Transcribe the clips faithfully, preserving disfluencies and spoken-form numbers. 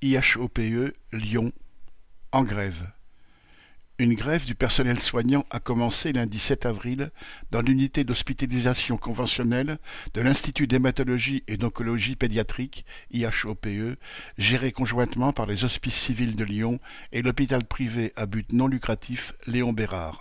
I H O P E, Lyon, en grève. Une grève du personnel soignant a commencé lundi sept avril dans l'unité d'hospitalisation conventionnelle de l'Institut d'hématologie et d'oncologie pédiatrique, I H O P E, géré conjointement par les Hospices civils de Lyon et l'hôpital privé à but non lucratif Léon Bérard.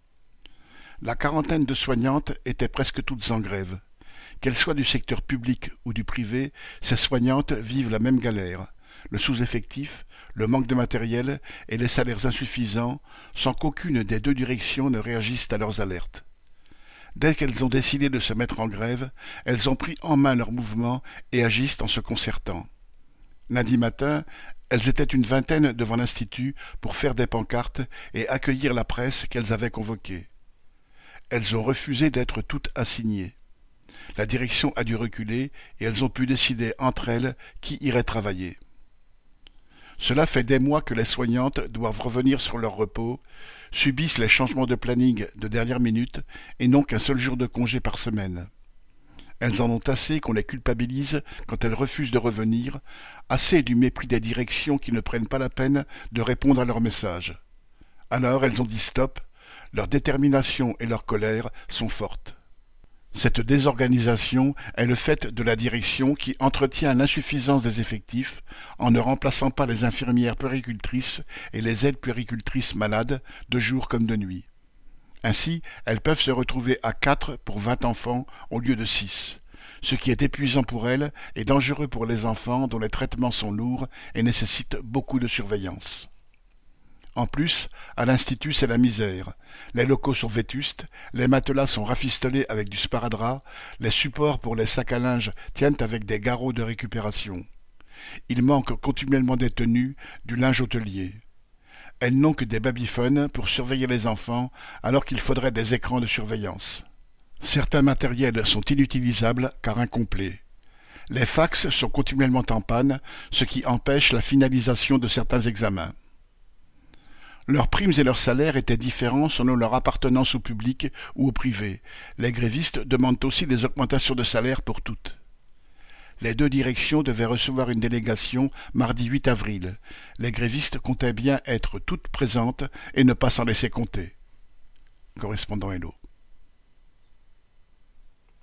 La quarantaine de soignantes étaient presque toutes en grève. Qu'elles soient du secteur public ou du privé, ces soignantes vivent la même galère. Le sous-effectif, le manque de matériel et les salaires insuffisants, sans qu'aucune des deux directions ne réagisse à leurs alertes. Dès qu'elles ont décidé de se mettre en grève, elles ont pris en main leur mouvement et agissent en se concertant. Lundi matin, elles étaient une vingtaine devant l'Institut pour faire des pancartes et accueillir la presse qu'elles avaient convoquée. Elles ont refusé d'être toutes assignées. La direction a dû reculer et elles ont pu décider entre elles qui irait travailler. Cela fait des mois que les soignantes doivent revenir sur leur repos, subissent les changements de planning de dernière minute et n'ont qu'un seul jour de congé par semaine. Elles en ont assez qu'on les culpabilise quand elles refusent de revenir, assez du mépris des directions qui ne prennent pas la peine de répondre à leurs messages. Alors elles ont dit stop, leur détermination et leur colère sont fortes. Cette désorganisation est le fait de la direction qui entretient l'insuffisance des effectifs en ne remplaçant pas les infirmières puéricultrices et les aides puéricultrices malades de jour comme de nuit. Ainsi, elles peuvent se retrouver à quatre pour vingt enfants au lieu de six, ce qui est épuisant pour elles et dangereux pour les enfants dont les traitements sont lourds et nécessitent beaucoup de surveillance. En plus, à l'Institut, c'est la misère. Les locaux sont vétustes, les matelas sont rafistolés avec du sparadrap, les supports pour les sacs à linge tiennent avec des garrots de récupération. Il manque continuellement des tenues, du linge hôtelier. Elles n'ont que des babyphones pour surveiller les enfants, alors qu'il faudrait des écrans de surveillance. Certains matériels sont inutilisables car incomplets. Les fax sont continuellement en panne, ce qui empêche la finalisation de certains examens. Leurs primes et leurs salaires étaient différents selon leur appartenance au public ou au privé. Les grévistes demandent aussi des augmentations de salaire pour toutes. Les deux directions devaient recevoir une délégation mardi huit avril. Les grévistes comptaient bien être toutes présentes et ne pas s'en laisser compter. Correspondant Hello.